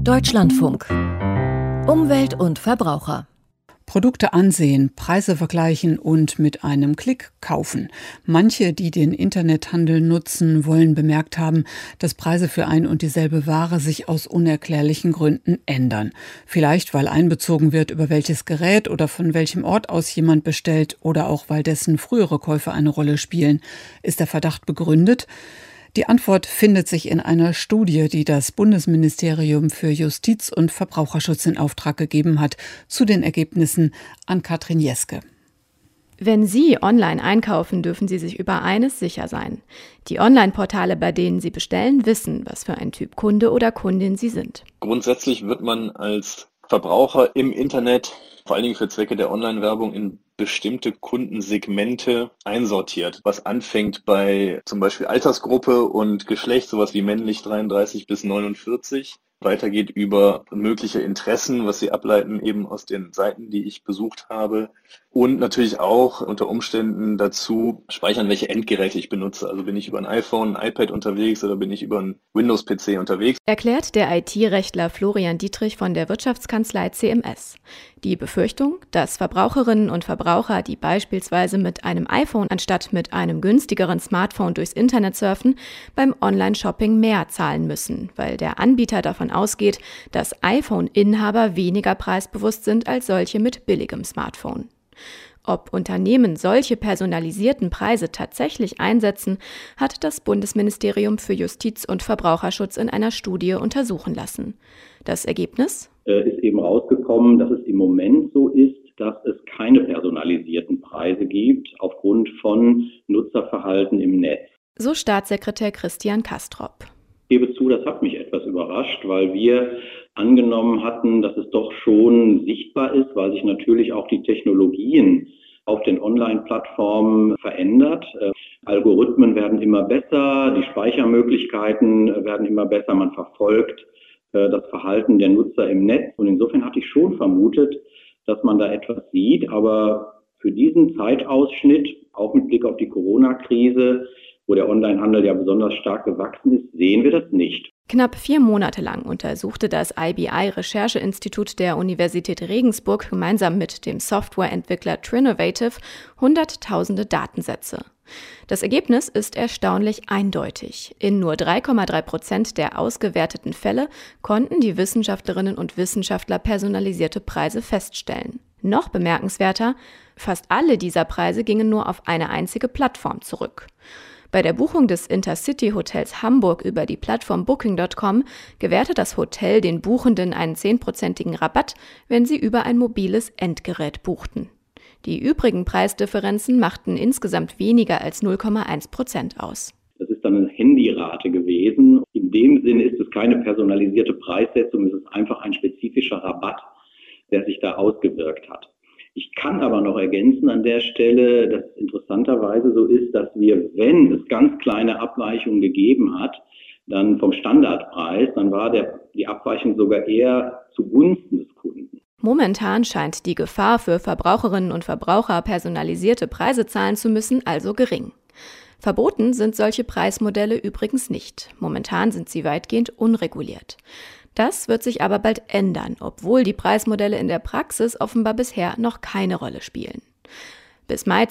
Deutschlandfunk. Umwelt und Verbraucher. Produkte ansehen, Preise vergleichen und mit einem Klick kaufen. Manche, die den Internethandel nutzen, wollen bemerkt haben, dass Preise für ein und dieselbe Ware sich aus unerklärlichen Gründen ändern. Vielleicht, weil einbezogen wird, über welches Gerät oder von welchem Ort aus jemand bestellt oder auch, weil dessen frühere Käufe eine Rolle spielen. Ist der Verdacht begründet? Die Antwort findet sich in einer Studie, die das Bundesministerium für Justiz und Verbraucherschutz in Auftrag gegeben hat. Zu den Ergebnissen an Katrin Jeske. Wenn Sie online einkaufen, dürfen Sie sich über eines sicher sein. Die Online-Portale, bei denen Sie bestellen, wissen, was für ein Typ Kunde oder Kundin Sie sind. Grundsätzlich wird man als Verbraucher im Internet, vor allen Dingen für Zwecke der Online-Werbung, in bestimmte Kundensegmente einsortiert, was anfängt bei zum Beispiel Altersgruppe und Geschlecht, sowas wie männlich 33 bis 49, weitergeht über mögliche Interessen, was sie ableiten eben aus den Seiten, die ich besucht habe, und natürlich auch unter Umständen dazu speichern, welche Endgeräte ich benutze. Also bin ich über ein iPhone, ein iPad unterwegs oder bin ich über einen Windows-PC unterwegs. Erklärt der IT-Rechtler Florian Dietrich von der Wirtschaftskanzlei CMS. Die Befürchtung, dass Verbraucherinnen und Verbraucher, die beispielsweise mit einem iPhone anstatt mit einem günstigeren Smartphone durchs Internet surfen, beim Online-Shopping mehr zahlen müssen, weil der Anbieter davon ausgeht, dass iPhone-Inhaber weniger preisbewusst sind als solche mit billigem Smartphone. Ob Unternehmen solche personalisierten Preise tatsächlich einsetzen, hat das Bundesministerium für Justiz und Verbraucherschutz in einer Studie untersuchen lassen. Das Ergebnis? Ist eben rausgekommen, dass es im Moment so ist, dass es keine personalisierten Preise gibt aufgrund von Nutzerverhalten im Netz. So Staatssekretär Christian Kastrop. Ich gebe zu, das hat mich etwas überrascht, weil wir angenommen hatten, dass es doch schon sichtbar ist, weil sich natürlich auch die Technologien auf den Online-Plattformen verändert. Algorithmen werden immer besser, die Speichermöglichkeiten werden immer besser, man verfolgt das Verhalten der Nutzer im Netz. Und insofern hatte ich schon vermutet, dass man da etwas sieht, aber für diesen Zeitausschnitt, auch mit Blick auf die Corona-Krise, wo der Onlinehandel ja besonders stark gewachsen ist, sehen wir das nicht. Knapp 4 Monate lang untersuchte das IBI-Rechercheinstitut der Universität Regensburg gemeinsam mit dem Softwareentwickler Trinovative hunderttausende Datensätze. Das Ergebnis ist erstaunlich eindeutig. In nur 3,3% der ausgewerteten Fälle konnten die Wissenschaftlerinnen und Wissenschaftler personalisierte Preise feststellen. Noch bemerkenswerter, fast alle dieser Preise gingen nur auf eine einzige Plattform zurück. Bei der Buchung des Intercity-Hotels Hamburg über die Plattform Booking.com gewährte das Hotel den Buchenden einen 10%igen Rabatt, wenn sie über ein mobiles Endgerät buchten. Die übrigen Preisdifferenzen machten insgesamt weniger als 0,1% aus. Das ist dann eine Handyrate gewesen. In dem Sinne ist es keine personalisierte Preissetzung, es ist einfach ein spezifischer Rabatt, der sich da ausgewirkt hat. Ich kann aber noch ergänzen an der Stelle, dass es interessanterweise so ist, dass wir, wenn es ganz kleine Abweichungen gegeben hat, dann vom Standardpreis, dann war die Abweichung sogar eher zugunsten des Kunden. Momentan scheint die Gefahr für Verbraucherinnen und Verbraucher, personalisierte Preise zahlen zu müssen, also gering. Verboten sind solche Preismodelle übrigens nicht. Momentan sind sie weitgehend unreguliert. Das wird sich aber bald ändern, obwohl die Preismodelle in der Praxis offenbar bisher noch keine Rolle spielen. Bis Mai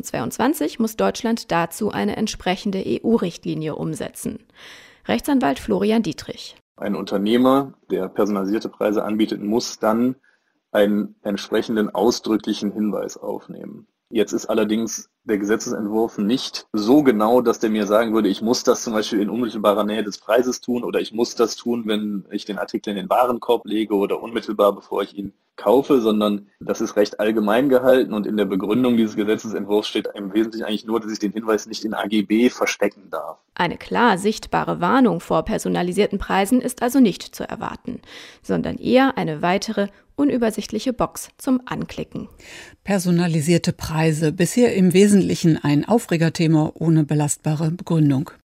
2022 muss Deutschland dazu eine entsprechende EU-Richtlinie umsetzen. Rechtsanwalt Florian Dietrich. Ein Unternehmer, der personalisierte Preise anbietet, muss dann einen entsprechenden ausdrücklichen Hinweis aufnehmen. Jetzt ist allerdings der Gesetzesentwurf nicht so genau, dass der mir sagen würde, ich muss das zum Beispiel in unmittelbarer Nähe des Preises tun oder ich muss das tun, wenn ich den Artikel in den Warenkorb lege oder unmittelbar, bevor ich ihn kaufe, sondern das ist recht allgemein gehalten und in der Begründung dieses Gesetzesentwurfs steht im Wesentlichen eigentlich nur, dass ich den Hinweis nicht in AGB verstecken darf. Eine klar sichtbare Warnung vor personalisierten Preisen ist also nicht zu erwarten, sondern eher eine weitere unübersichtliche Box zum Anklicken. Personalisierte Preise, bisher im Wesentlichen ein Aufregerthema ohne belastbare Begründung.